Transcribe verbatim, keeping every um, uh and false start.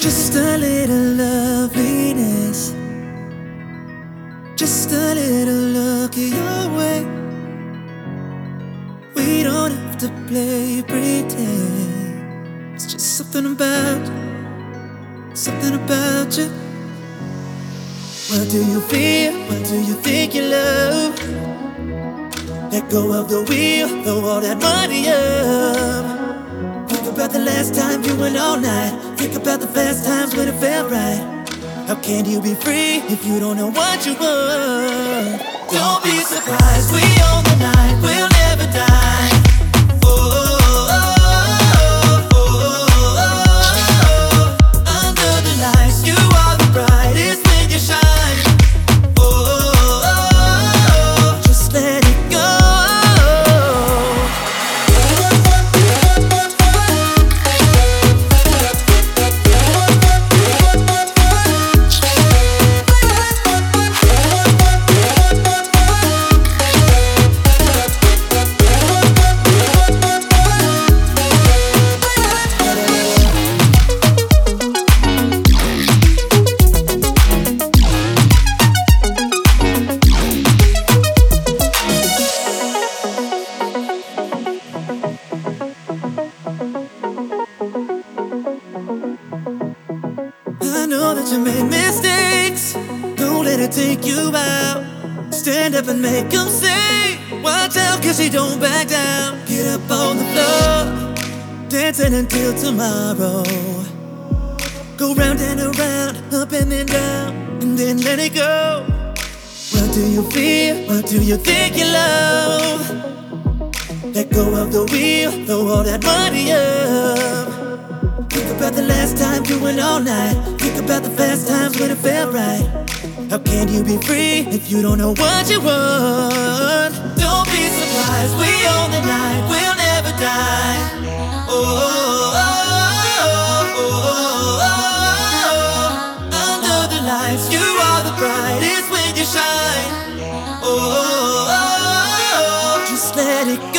Just a little loveliness, just a little look your way. We don't have to play pretend. It's just something about you, something about you. What do you feel? What do you think you love? Let go of the wheel, throw all that money up. Think about the last time you went all night. Think about the fast times when it felt right. How can you be free if you don't know what you want? Don't be surprised, we own the night, we'll never die. Oh, oh, oh, oh, oh, oh, oh. Under the lights, you are the brightest when you shine. Oh, oh, oh, oh, just let it go. I know that you made mistakes, don't let it take you out. Stand up and make them say, watch out cause you don't back down. Get up on the floor, dancing until tomorrow. Go round and around, up and then down, and then let it go. What do you feel? What do you think you love? Let go of the wheel, throw all that money up. Think about the last time you went all night. Think about the fast times when it felt right. How can you be free if you don't know what you want? Don't be surprised, we own the night, we'll never die. Oh, oh, oh, oh, oh, oh. Under the lights, you are the brightest when you shine. Oh, oh, oh, oh. Just let it go.